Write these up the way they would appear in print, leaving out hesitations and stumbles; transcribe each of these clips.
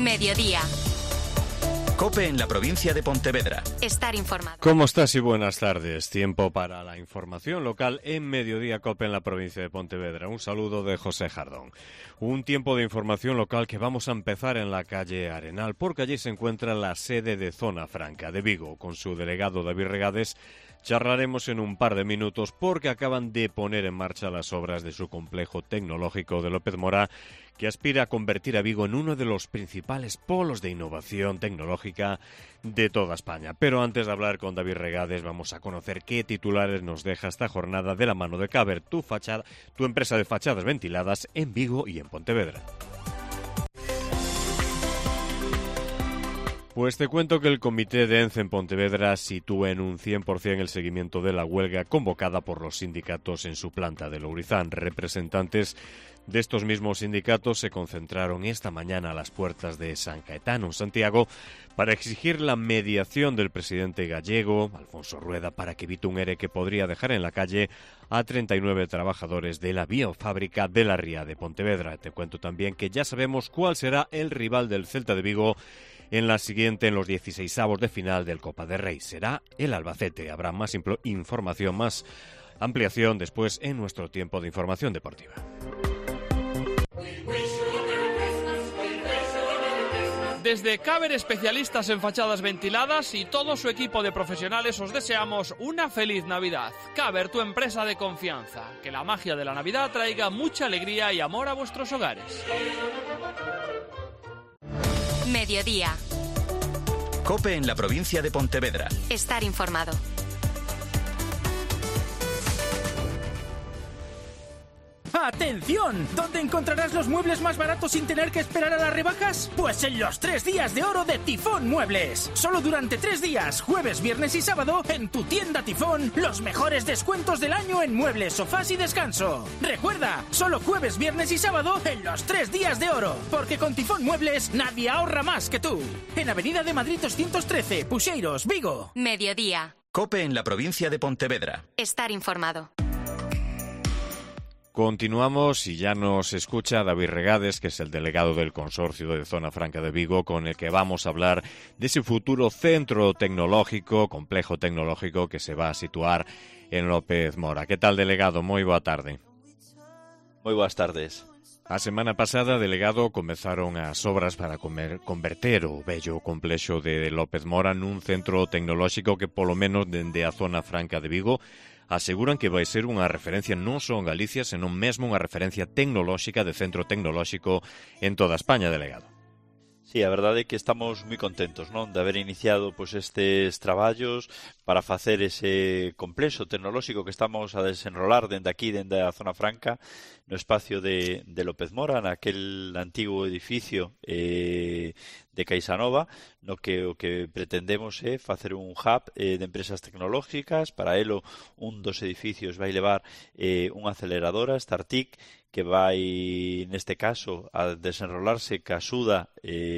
Mediodía. COPE en la provincia de Pontevedra. Estar informado. ¿Cómo estás y buenas tardes? Tiempo para la información local en Mediodía COPE en la provincia de Pontevedra. Un saludo de José Jardón. Un tiempo de información local que vamos a empezar en la calle Arenal, porque allí se encuentra la sede de Zona Franca de Vigo. Con su delegado David Regades charlaremos en un par de minutos porque acaban de poner en marcha las obras de su complejo tecnológico de López Mora, que aspira a convertir a Vigo en uno de los principales polos de innovación tecnológica de toda España. Pero antes de hablar con David Regades, vamos a conocer qué titulares nos deja esta jornada de la mano de Caber, tu empresa de fachadas ventiladas en Vigo y en Pontevedra. Pues te cuento que el comité de ENCE en Pontevedra sitúa en un 100% el seguimiento de la huelga convocada por los sindicatos en su planta de Lourizán. Representantes de estos mismos sindicatos se concentraron esta mañana a las puertas de San Caetano, en Santiago, para exigir la mediación del presidente gallego, Alfonso Rueda, para que evite un ERE que podría dejar en la calle a 39 trabajadores de la biofábrica de la Ría de Pontevedra. Te cuento también que ya sabemos cuál será el rival del Celta de Vigo en los 16avos de final del Copa del Rey. Será el Albacete. Habrá más información, más ampliación después en nuestro tiempo de información deportiva. Desde Caber, especialistas en fachadas ventiladas, y todo su equipo de profesionales, os deseamos una feliz Navidad. Caber, tu empresa de confianza. Que la magia de la Navidad traiga mucha alegría y amor a vuestros hogares. Mediodía. COPE en la provincia de Pontevedra. Estar informado. ¡Atención! ¿Dónde encontrarás los muebles más baratos sin tener que esperar a las rebajas? Pues en los 3 días de oro de Tifón Muebles. Solo durante 3 días, jueves, viernes y sábado, en tu tienda Tifón, los mejores descuentos del año en muebles, sofás y descanso. Recuerda, solo jueves, viernes y sábado en los 3 días de oro. Porque con Tifón Muebles nadie ahorra más que tú. En Avenida de Madrid 213, Puxeiros, Vigo. Mediodía. COPE en la provincia de Pontevedra. Estar informado. Continuamos y ya nos escucha David Regades, que es el delegado del Consorcio de Zona Franca de Vigo, con el que vamos a hablar de ese futuro centro tecnológico, complejo tecnológico que se va a situar en López Mora. ¿Qué tal, delegado? Muy boa tarde. Moi boas tardes. A semana pasada, delegado, comezaron as obras para converter o bello complexo de López Mora nun centro tecnolóxico que, polo menos dende a Zona Franca de Vigo, aseguran que vai ser unha referencia non só en Galicia, senón mesmo unha referencia tecnolóxica de centro tecnolóxico en toda España, delegado. Sí, a verdade é que estamos moi contentos, non, de haber iniciado pois estes traballos para facer ese complexo tecnolóxico que estamos a desenrolar dende aquí, dende a Zona Franca, no espacio de López Mora, naquel antigo edificio de Caixanova, no que o que pretendemos é facer un hub de empresas tecnológicas. Para elo, un dos edificios vai levar unha aceleradora, Startic, que vai, neste caso, a desenrolarse ca axuda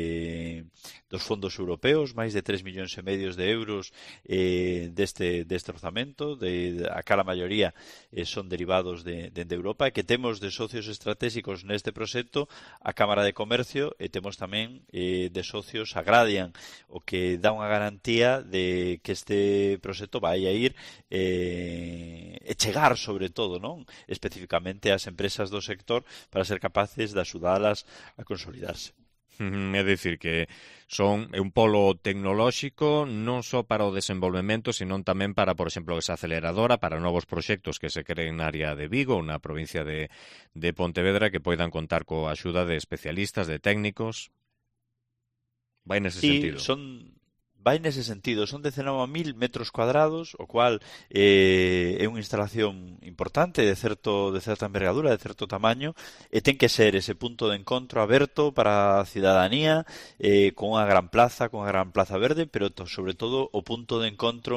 dos fondos europeos, máis de 3,5 millóns de euros deste orzamento, a cala maioría son derivados de Europa, e que temos de socios estratégicos neste proxecto a Cámara de Comercio, e temos tamén de socios a Gradian, o que dá unha garantía de que este proxecto vai a ir e chegar, sobre todo, non, especificamente ás empresas do sector para ser capaces de axudalas a consolidarse. É dicir que é un polo tecnolóxico non só para o desenvolvemento, senón tamén para, por exemplo, esa aceleradora, para novos proxectos que se creen na área de Vigo, na provincia de Pontevedra, que poidan contar coa axuda de especialistas, de técnicos. Vai nese sentido. Vai nese sentido, son 19.000 metros cuadrados, o cual é unha instalación importante de certa envergadura, de certo tamaño, e ten que ser ese punto de encontro aberto para a cidadanía, con unha gran plaza verde, pero sobre todo o punto de encontro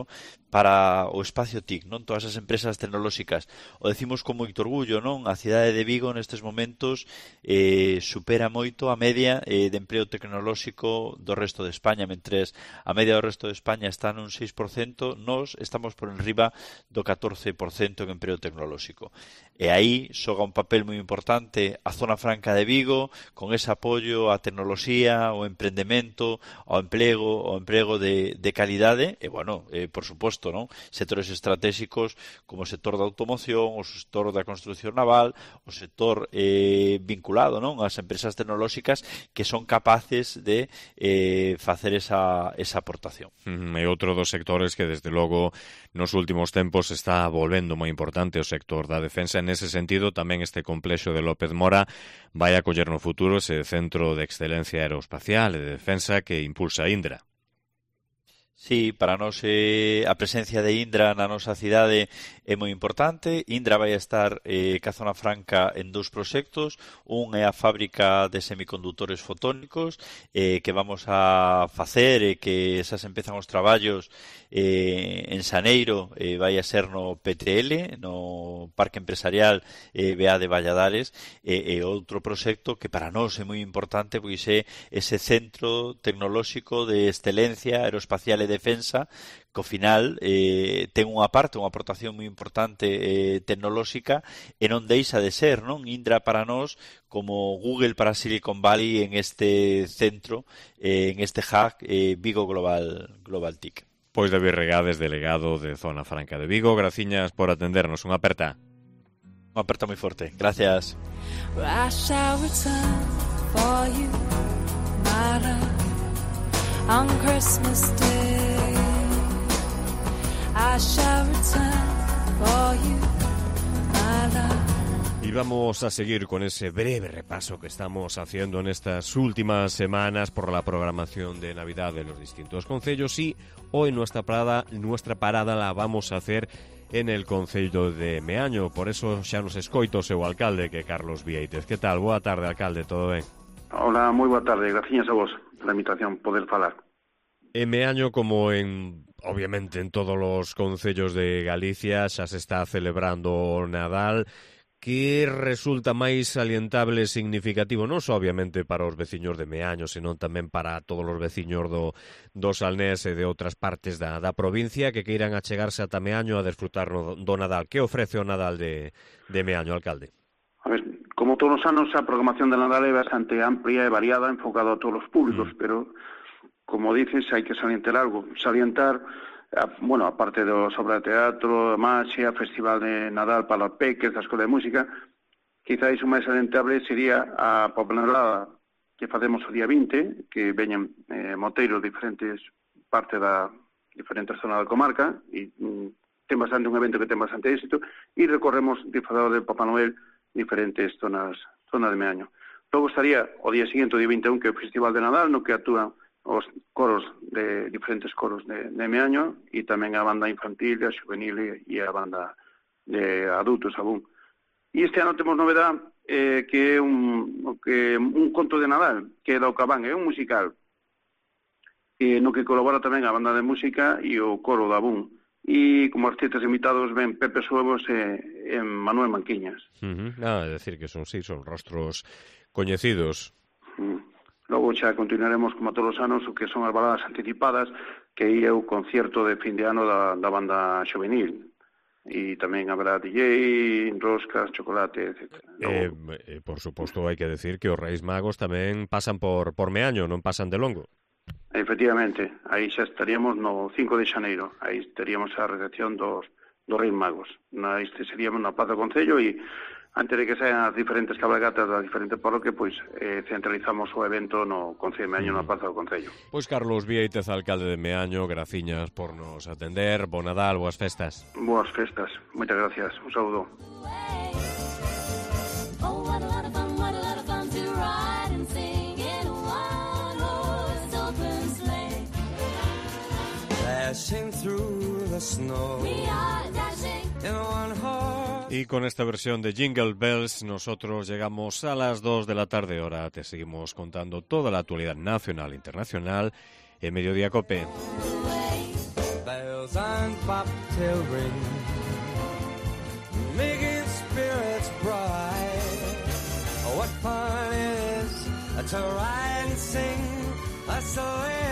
para o espacio TIC, non? Todas as empresas tecnolóxicas. O decimos con moito orgullo, non? A cidade de Vigo nestes momentos supera moito a media de emprego tecnolóxico do resto de España, mentres a media do resto de España está nun 6%, nós estamos por enriba do 14% en emprego tecnolóxico. E aí xoga un papel moi importante a zona franca de Vigo, con ese apoio á tecnoloxía, ao emprendemento, ao emprego de calidade, e, bueno, por suposto, non? Sectores estratégicos como o sector da automoción, o sector da construción naval, o sector vinculado, non? As empresas tecnolóxicas que son capaces de facer esa aportación. E outro dos sectores que, desde logo, nos últimos tempos está volvendo moi importante o sector da defensa. Nese sentido, tamén este complexo de López Mora vai acoller no futuro ese centro de excelencia aeroespacial e de defensa que impulsa Indra. Sí, para nós a presencia de Indra na nosa cidade é moi importante. Indra vai estar ca zona franca en 2 proxectos. Un é a fábrica de semicondutores fotónicos que vamos a facer e que esas empezan os traballos en xaneiro, vai a ser no PTL, no Parque Empresarial BA de Valladares, e outro proxecto que para nós é moi importante, pois é ese centro tecnolóxico de excelencia aeroespacial e defensa, que ao final ten unha aportación moi importante tecnolóxica, e non deixa de ser, non? Indra para nós como Google para Silicon Valley en este centro, en este hub Vigo Global TIC. Pois David Regades, delegado de Zona Franca de Vigo, graciñas por atendernos. Unha aperta. Unha aperta moi forte. Gracias. On Christmas Day, I shall return for you, my love. Y vamos a seguir con ese breve repaso que estamos haciendo en estas últimas semanas por la programación de Navidad de los distintos concellos, y hoy nuestra parada la vamos a hacer en el concello de Meaño. Por eso xa nos escoito o seu alcalde, que é Carlos Viéitez. Que tal? Boa tarde, alcalde, todo ben? Hola, moi boa tarde, gracias a vos pela invitación, poder falar. En Meaño, como obviamente en todos los concellos de Galicia, xa se está celebrando o Nadal. Que resulta máis salientable e significativo, non só obviamente para os veciños de Meaño, senón tamén para todos os veciños do Salnés e de outras partes da provincia que queiran achegarse ata Meaño a desfrutar do Nadal? Que ofrece o Nadal de Meaño, alcalde? A ver, como todos os anos, a programación de Nadal é bastante amplia e variada, enfocada a todos os públicos, pero, como dices, hai que salientar algo. Bueno, aparte dos obras de teatro, Maxia, Festival de Nadal para os peques, da Escola de Música, quizás o máis salientable sería a popularada que facemos o día 20, que veñen moteiros de diferentes partes da diferentes zonas da comarca, e ten bastante un evento que ten bastante éxito, e recorremos disfrazado de Papá Noel diferentes zonas de Meaño. Logo estaría o día seguinte, o día 21, que é o Festival de Nadal, no que actúan os coros de diferentes coros de Meaño, e tamén a banda infantil, a juvenil e a banda de adultos algún. E este ano temos novedad que é un conto de Nadal, que é da Ocabán, é un musical no que colabora tamén a banda de música e o coro da Abún. E como artistas invitados ven Pepe Suevos e Manuel Manquiñas. É decir, que son rostros coñecidos. Logo xa continuaremos, como todos os anos, o que son as baladas anticipadas, que é o concierto de fin de ano da banda juvenil. E tamén habrá DJ, roscas, chocolate, etc. Por suposto, hai que decir que os Reis Magos tamén pasan por Meaño, non pasan de longo. Efectivamente, aí xa estaríamos no 5 de xaneiro, aí estaríamos a recepción dos Reis Magos. Este seríamos na Plaza do Concello, e antes de que sean as diferentes cabalgatas das diferentes parroquias, pois centralizamos o evento no Concello de Meaño, na Plaza do Concello. Pois Carlos Viéitez, alcalde de Meaño, graciñas por nos atender. Bo Nadal, boas festas. Boas festas, moitas gracias, un saúdo. Y con esta versión de Jingle Bells nosotros llegamos a las 2 de la tarde. Ahora te seguimos contando toda la actualidad nacional e internacional en Mediodía Cope. bells on bobtail ring, making spirits bright. What fun it is to ride and sing a sleigh